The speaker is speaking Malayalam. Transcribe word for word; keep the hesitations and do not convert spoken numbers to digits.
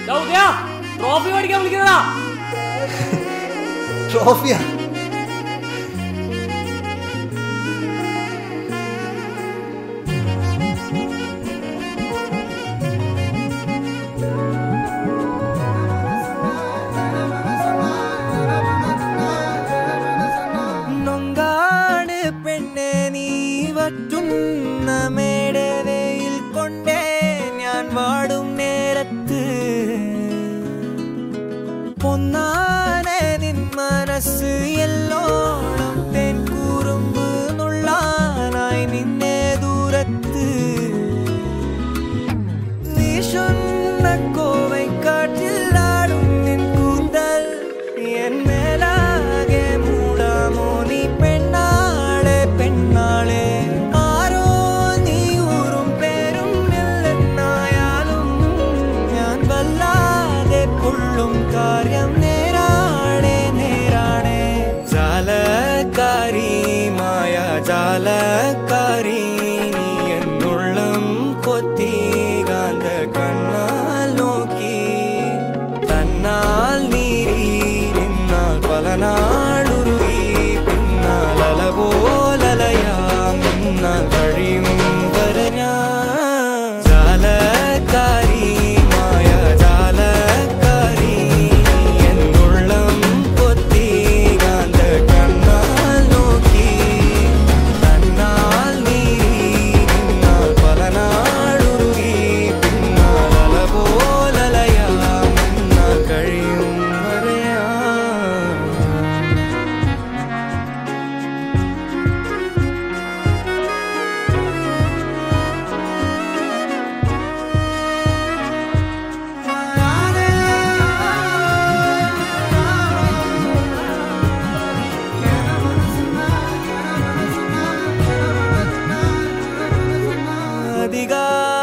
ട്രോഫി മേടിക്കാൻ വിളിക്കുന്നതാ. ട്രോഫിയാ? നൊങ്കാട് പെണ്ണെ നീ വറ്റുന്ന മേടവയിൽ കൊണ്ടേ ഞാൻ വാടും നേരത്ത് പൊന്നാനെ നിൻ മനസ്സ് എല്ലോണം തേൻ കൂറുമ്പ് നുള്ളാനായി നിന്നെ ദൂരത്ത് വീശുന്ന കോവൈ കാറ്റിലാടും നിൻ കൂന്തൽ എൻ മേലാകെ മൂടാമോ നീ പെണ്ണാളെ പെണ്ണാളെ ആരോ നീ ഊറും പേരും ഇല്ലെന്നായാലും ഞാൻ വല്ലാതെ പൊള്ളും കാര്യം നേരാണേ നേരാണേ ജാലക്കാരി മായ ജാലക്കാരി നീ എന്നുള്ളം കൊത്തി കാന്ത കണ്ണാൽ നോക്കി തന്നാൽ നീരി നിന്നാൽ പല നാളുരുകി പിന്നാൽ അലപോലലയാം നിന്നാൽ കഴിയും വരെ ഞാൻ ജാലക്കാരി മായ ജാലക്കാരി നീ എന്നുള്ളം കൊത്തി കാന്ത കണ്ണാൽ നോക്കി തന്നാൽ നീരി നിന്നാൽ പല നാളുരുകി പിന്നാൽ അലപോലലയാം നിന്നാൽ കഴിയും വരെ അധികാ